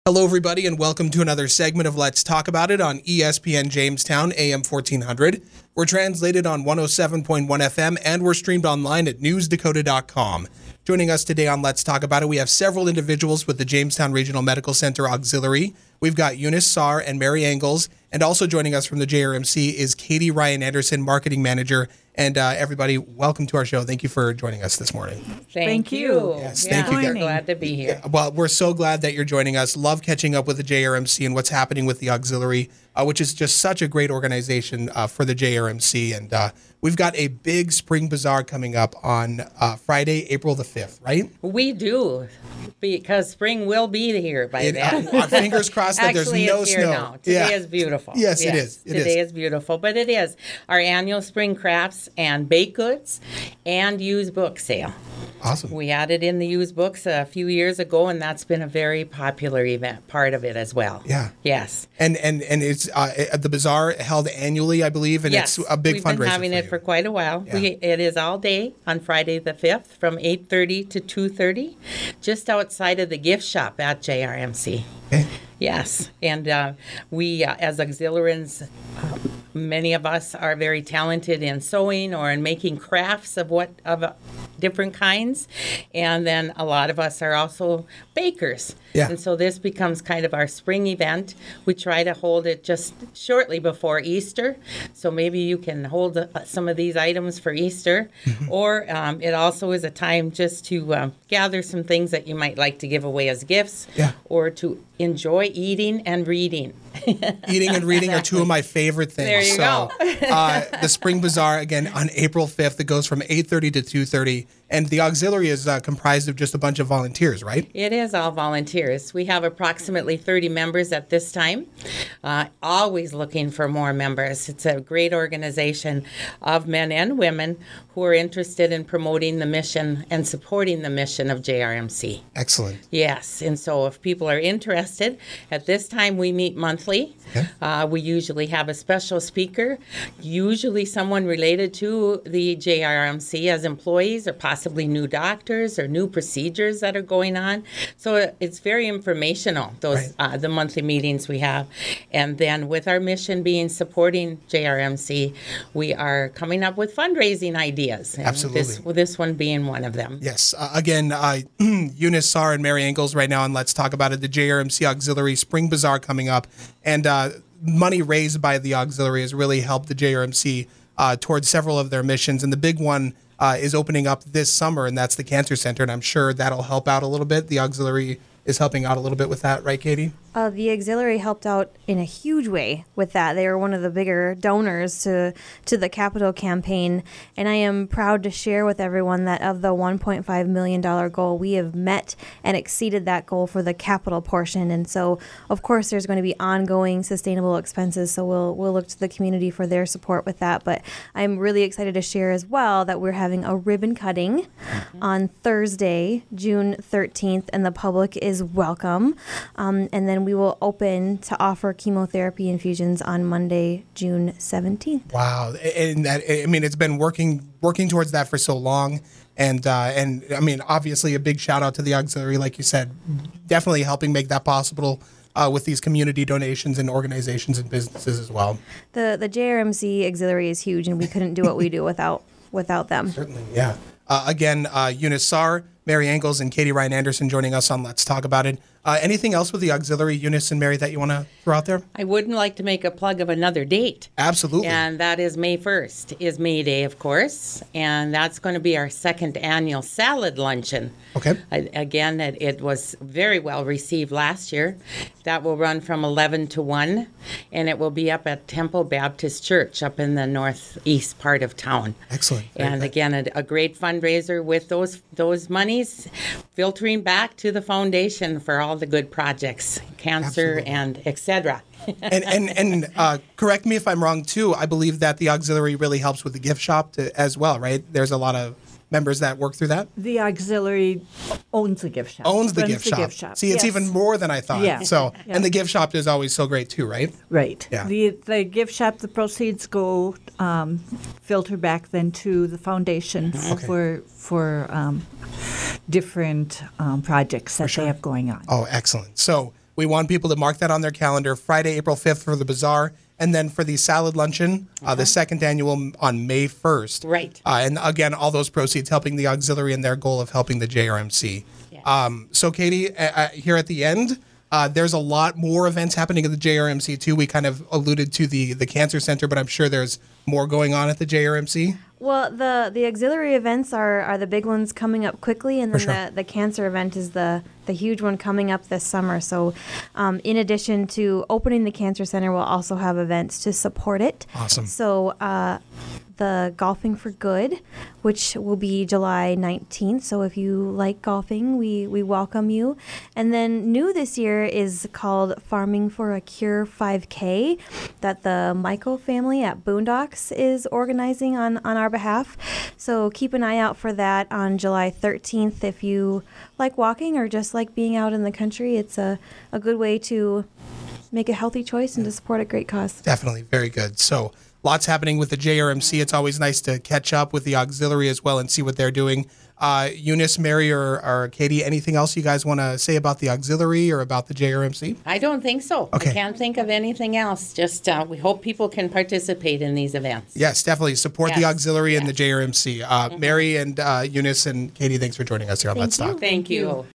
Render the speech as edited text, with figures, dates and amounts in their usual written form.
Hello, everybody, and welcome to another segment of Let's Talk About It on ESPN Jamestown, AM 1400. We're translated on 107.1 FM, and we're streamed online at newsdakota.com. Joining us today on Let's Talk About It, we have several individuals with the Jamestown Regional Medical Center Auxiliary. We've got Eunice Saar and Mary Engels, and also joining us from the JRMC is Katie Ryan Anderson, Marketing Manager. And everybody, welcome to our show. Thank you for joining us this morning. Thank you. Yes, thank you. We're glad to be here. Well, we're so glad that you're joining us. Love catching up with the JRMC and what's happening with the Auxiliary, which is just such a great organization for the JRMC. And we've got a big spring bazaar coming up on Friday, April the 5th, right? We do, because spring will be here by then. Fingers crossed that Actually, there's no it's here snow. Now. Today is beautiful. Yes, it is. Today is beautiful, but it is our annual spring crafts and baked goods and used book sale. Awesome. We added in the used books a few years ago, and that's been a very popular event, part of it as well. Yeah. Yes. And it's the bazaar held annually, I believe, and yes. it's a big fundraiser. We've been having it for quite a while. Yeah. It is all day on Friday the 5th from 8:30 to 2:30, just outside of the gift shop at JRMC. Okay. Yes, and we, as auxiliaries, many of us are very talented in sewing or in making crafts of different kinds, and then a lot of us are also bakers. Yeah. And so this becomes kind of our spring event. We try to hold it just shortly before Easter, so maybe you can hold some of these items for Easter, or it also is a time just to gather some things that you might like to give away as gifts, or to enjoy eating and reading. Eating and reading are two of my favorite things. There you go. The Spring Bazaar, again, on April 5th, it goes from 8:30 to 2:30. And the auxiliary is comprised of just a bunch of volunteers, right? It is all volunteers. We have approximately 30 members at this time, always looking for more members. It's a great organization of men and women who are interested in promoting the mission and supporting the mission of JRMC. Excellent. Yes, and so if people are interested, at this time we meet monthly. Okay. We usually have a special speaker, usually someone related to the JRMC as employees or possibly new doctors or new procedures that are going on. So it's very informational, those the monthly meetings we have. And then with our mission being supporting JRMC, we are coming up with fundraising ideas. And absolutely. This one being one of them. Yes. Again, Eunice Saar and Mary Engels right now on Let's Talk About It, the JRMC Auxiliary Spring Bazaar coming up. And money raised by the auxiliary has really helped the JRMC towards several of their missions. And the big one is opening up this summer, and that's the Cancer Center. And I'm sure that'll help out a little bit. The auxiliary is helping out a little bit with that, right, Katie? The auxiliary helped out in a huge way with that. They were one of the bigger donors to the capital campaign, and I am proud to share with everyone that of the $1.5 million goal, we have met and exceeded that goal for the capital portion. And so, of course, there's going to be ongoing sustainable expenses, so we'll look to the community for their support with that. But I'm really excited to share as well that we're having a ribbon cutting on Thursday, June 13th, and the public is welcome. And then we will open to offer chemotherapy infusions on Monday, June 17th. Wow. And that, I mean, it's been working towards that for so long. And I mean, obviously a big shout out to the auxiliary, like you said, definitely helping make that possible with these community donations and organizations and businesses as well. The JRMC auxiliary is huge, and we couldn't do what we do without them. Certainly, yeah. Again, Eunice Saar, Mary Engels, and Katie Ryan Anderson joining us on Let's Talk About It. Anything else with the auxiliary, Eunice and Mary, that you want to throw out there? I wouldn't like to make a plug of another date. Absolutely. And that is May 1st, is May Day, of course. And that's going to be our second annual salad luncheon. Okay. Again, it was very well received last year. That will run from 11 to 1, and it will be up at Temple Baptist Church up in the northeast part of town. Excellent. And again, a great fundraiser with those monies filtering back to the foundation for all the good projects, cancer, absolutely, and etc. and correct me if I'm wrong too. I believe that the auxiliary really helps with the gift shop as well, right? There's a lot of members that work through that. The auxiliary owns the gift shop. Owns the gift shop. See, it's even more than I thought. Yeah. So, yeah. And the gift shop is always so great too, right? Right. Yeah. The gift shop, the proceeds go filter back then to the foundation for different projects that they have going on. Oh, excellent. So We want people to mark that on their calendar. Friday, April 5th for the bazaar, and then for the salad luncheon, the second annual on May 1st. Right. And again, all those proceeds helping the auxiliary in their goal of helping the JRMC. Yes. So, Katie, here at the end, there's a lot more events happening at the JRMC too. We kind of alluded to the Cancer Center, but I'm sure there's more going on at the JRMC. Well, the auxiliary events are the big ones coming up quickly, and then sure. the cancer event is the huge one coming up this summer. So in addition to opening the Cancer Center, we'll also have events to support it. Awesome. So the Golfing for Good, which will be July 19th. So if you like golfing, we welcome you. And then new this year is called Farming for a Cure 5K that the Michael family at Boondocks is organizing on our behalf. So keep an eye out for that on July 13th. If you like walking or just like being out in the country, it's a good way to make a healthy choice and to support a great cause. Definitely. Very good. So lots happening with the JRMC. It's always nice to catch up with the auxiliary as well and see what they're doing. Eunice, Mary, or Katie, anything else you guys want to say about the auxiliary or about the JRMC? I don't think so. Okay. I can't think of anything else. Just we hope people can participate in these events. Yes, definitely. Support the Yes, auxiliary and the yes. JRMC. Mary and Eunice and Katie, thanks for joining us here on Let's Talk. Thank you.